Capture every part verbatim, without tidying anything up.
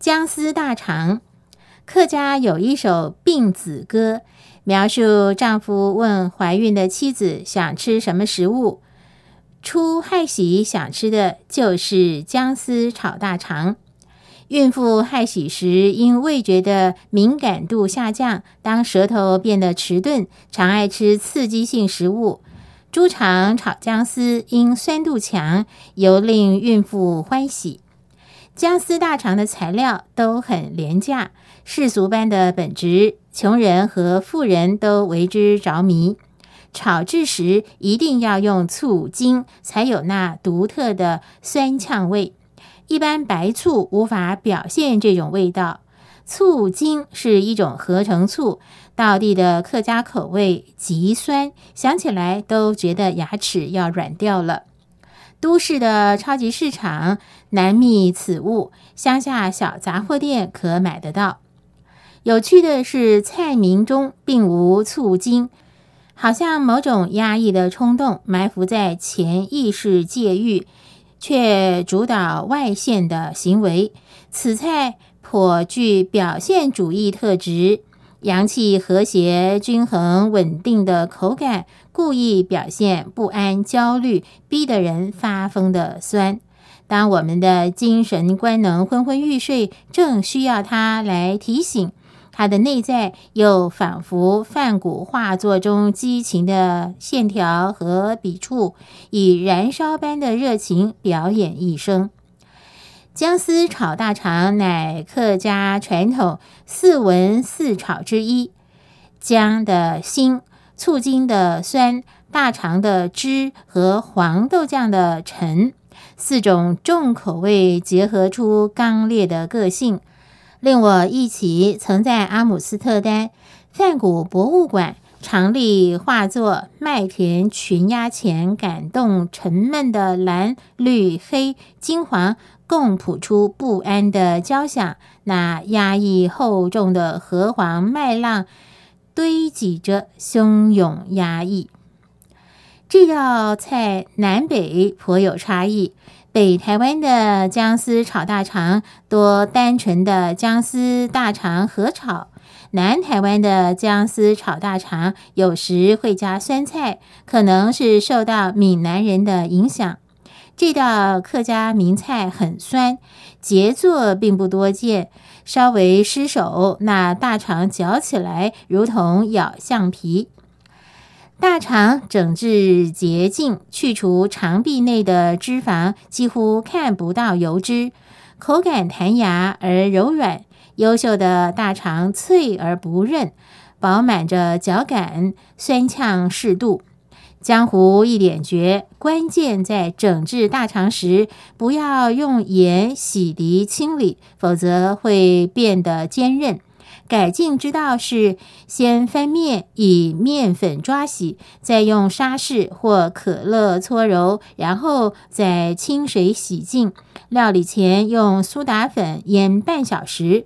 姜丝大肠。客家有一首病子歌，描述丈夫问怀孕的妻子想吃什么食物，初害喜想吃的就是姜丝炒大肠。孕妇害喜时，因味觉的敏感度下降，当舌头变得迟钝，常爱吃刺激性食物。猪肠炒姜丝因酸度强，尤令孕妇欢喜。姜丝大肠的材料都很廉价，世俗般的本质，穷人和富人都为之着迷。炒制时一定要用醋精，才有那独特的酸呛味。一般白醋无法表现这种味道。醋精是一种合成醋，道地的客家口味极酸，想起来都觉得牙齿要软掉了。都市的超级市场难觅此物，乡下小杂货店可买得到。有趣的是，菜名中并无醋精，好像某种压抑的冲动埋伏在潜意识界域，却主导外现的行为。此菜颇具表现主义特质，阳气和谐、均衡、稳定的口感，故意表现不安、焦虑，逼得人发疯的酸。当我们的精神官能昏昏欲睡，正需要它来提醒，它的内在又仿佛梵谷画作中激情的线条和笔触，以燃烧般的热情表演一生。姜丝炒大肠乃客家传统四文四炒之一，姜的辛、醋精的酸、大肠的汁和黄豆酱的沉，四种重口味结合出刚烈的个性，令我忆起曾在阿姆斯特丹梵谷博物馆常立画作《麦田群鸦》前感动沉闷的蓝、绿、黑、金黄共谱出不安的交响，那压抑厚重的河黄麦浪堆积着汹涌压抑。这道菜南北颇有差异，北台湾的姜丝炒大肠多单纯的姜丝大肠合炒，南台湾的姜丝炒大肠有时会加酸菜，可能是受到闽南人的影响。这道客家名菜很酸，杰作并不多见，稍微失手，那大肠嚼起来如同咬橡皮。大肠整治洁净，去除肠壁内的脂肪，几乎看不到油脂，口感弹牙而柔软。优秀的大肠脆而不韧，饱满着嚼感，酸呛适度。江湖一点诀，关键在整治大肠时，不要用盐洗涤清理，否则会变得坚韧。改进之道是先翻面，以面粉抓洗，再用沙士或可乐搓揉，然后再清水洗净。料理前用苏打粉腌半小时。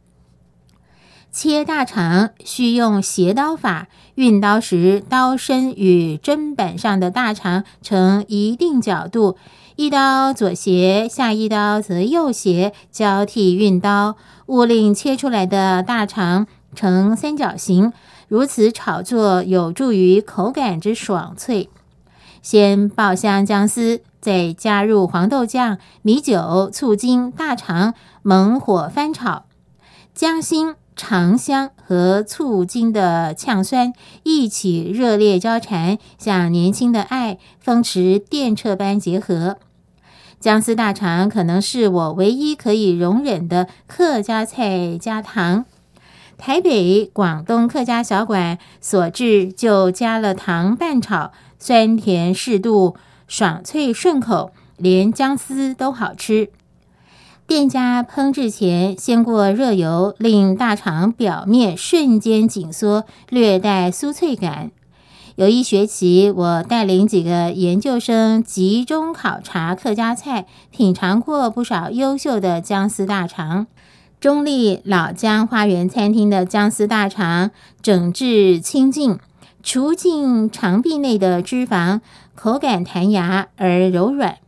切大肠需用斜刀法，运刀时刀身与砧板上的大肠呈一定角度，一刀左斜，下一刀则右斜，交替运刀，勿令切出来的大肠呈三角形，如此炒作有助于口感之爽脆。先爆香姜丝，再加入黄豆酱、米酒、醋精、大肠，猛火翻炒。姜辛、肠香和醋精的呛酸一起热烈交缠，像年轻的爱，风驰电掣般结合。姜丝大肠可能是我唯一可以容忍的客家菜加糖。台北、广东客家小馆所制就加了糖拌炒，酸甜适度，爽脆顺口，连姜丝都好吃。店家烹制前先过热油，令大肠表面瞬间紧缩，略带酥脆感。有一学期，我带领几个研究生集中考察客家菜，品尝过不少优秀的姜丝大肠。中立老姜花园餐厅的姜丝大肠整治清净，除尽肠壁内的脂肪，口感弹牙而柔软。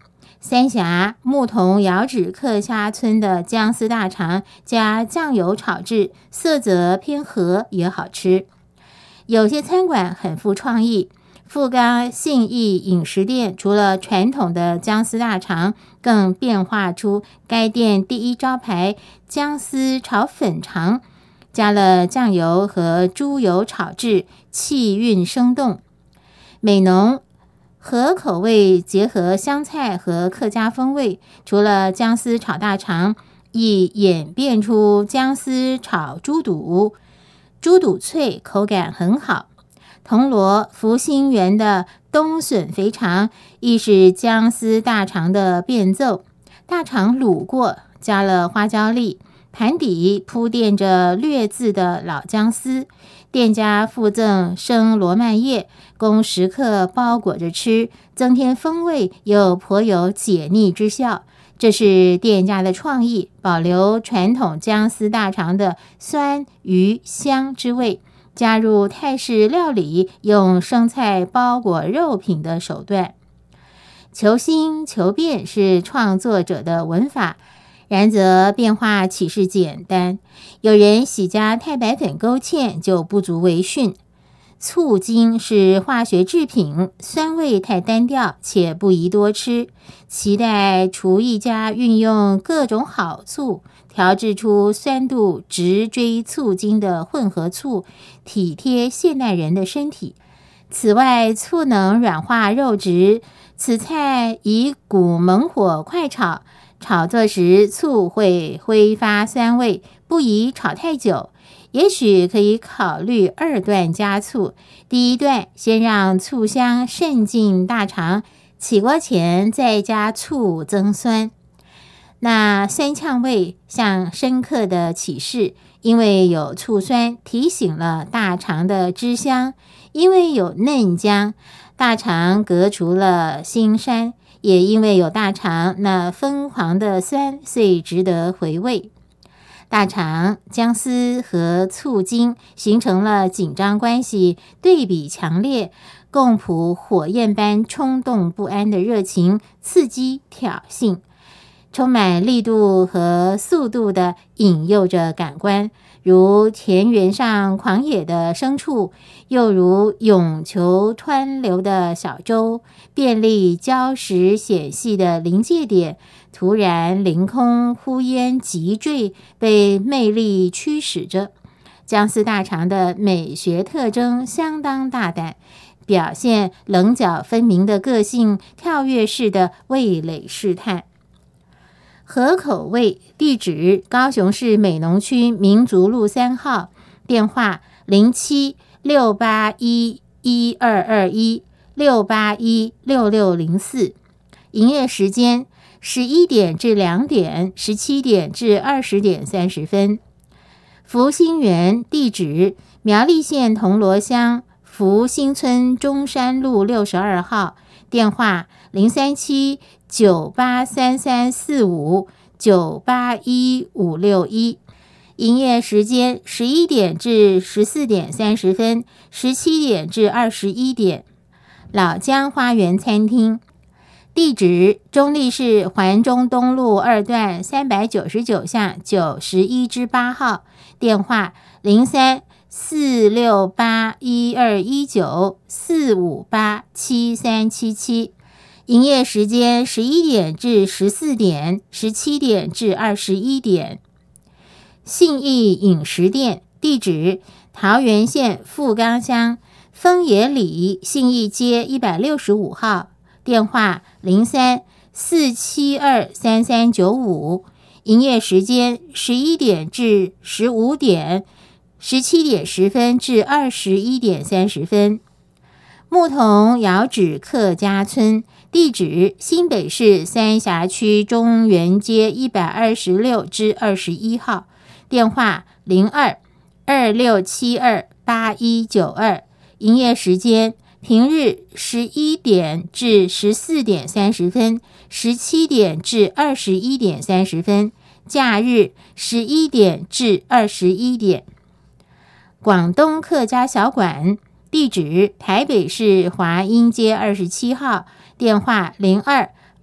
三峡牧童遥指客家村的姜丝大肠加酱油炒制，色泽偏和也好吃。有些餐馆很富创意，富冈信义饮食店除了传统的姜丝大肠，更变化出该店第一招牌姜丝炒粉肠，加了酱油和猪油炒制，气韵生动。美浓和口味结合香菜和客家风味，除了姜丝炒大肠，亦演变出姜丝炒猪肚，猪肚脆，口感很好。铜锣福兴园的冬笋肥肠亦是姜丝大肠的变奏，大肠卤过，加了花椒粒，盘底铺垫着略渍的老姜丝，店家附赠生罗曼叶，供食客包裹着吃，增添风味，又颇有解腻之效。这是店家的创意，保留传统姜丝大肠的酸鱼香之味，加入泰式料理用生菜包裹肉品的手段。求新求变是创作者的文法，然则变化岂是简单？有人喜加太白粉勾芡，就不足为训。醋精是化学制品，酸味太单调，且不宜多吃。期待厨艺家运用各种好醋，调制出酸度直追醋精的混合醋，体贴现代人的身体。此外，醋能软化肉质，此菜以古猛火快炒，炒作时醋会挥发酸味，不宜炒太久。也许可以考虑二段加醋，第一段先让醋香渗进大肠，起锅前再加醋增酸。那酸呛味像深刻的启示，因为有醋酸提醒了大肠的汁香，因为有嫩姜，大肠隔除了腥膻，也因为有大肠那疯狂的酸，遂值得回味。大肠、姜丝和醋精形成了紧张关系，对比强烈，共谱火焰般冲动不安的热情，刺激挑衅，充满力度和速度地引诱着感官，如田园上狂野的牲畜，又如涌球湍流的小舟，便利礁石显细的临界点，突然凌空呼烟急坠，被魅力驱使着。姜丝大肠的美学特征相当大胆，表现棱角分明的个性，跳跃式的味蕾试探。合口味地址：高雄市美浓区民族路三号，电话零七六八一一二二一六八一六六零四，营业时间十一点至两点，十七点至二十点三十分。福兴园地址：苗栗县铜锣乡福兴村中山路六十二号，电话零三七九八三三四五九八一五六一，营业时间十一点至十四点三十分，十七点至二十一点。老姜花园餐厅地址：中坜市环中东路二段三百九十九巷九十一之八号，电话零三四六八一二一九四五八七三七七。营业时间十一点至十四点，十七点至二十一点。信义饮食店地址：桃园县富冈乡丰野里信义街一百六十五号，电话零三四七二三三九五。营业时间十一点至十五点，十七点十分至二十一点三十分。牧童遥指客家村地址：新北市三峡区中原街一百二十六至二十一号，电话零二二六七二八一九二。营业时间平日十一点至十四点三十分，十七点至二十一点三十分，假日十一点至二十一点。广东客家小馆地址：台北市华阴街二十七号，电话零二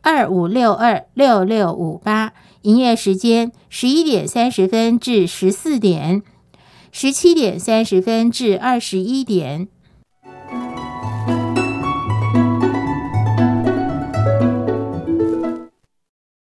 二五六二六六五八，营业时间十一点三十分至十四点，十七点三十分至二十一点。